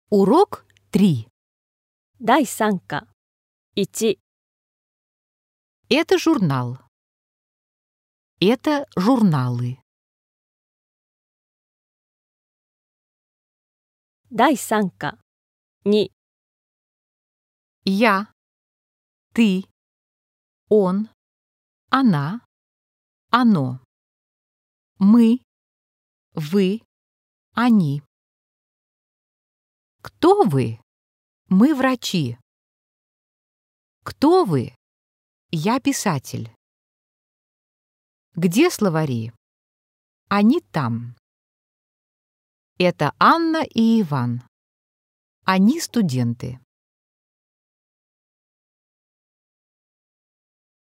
Урок 3. 第3課1 Это журнал. Это журналы. 第3課2 Я, ты, он, она, оно. Мы, вы, они. Кто вы? Мы врачи. Кто вы? Я писатель. Где словари? Они там. Это Анна и Иван. Они студенты.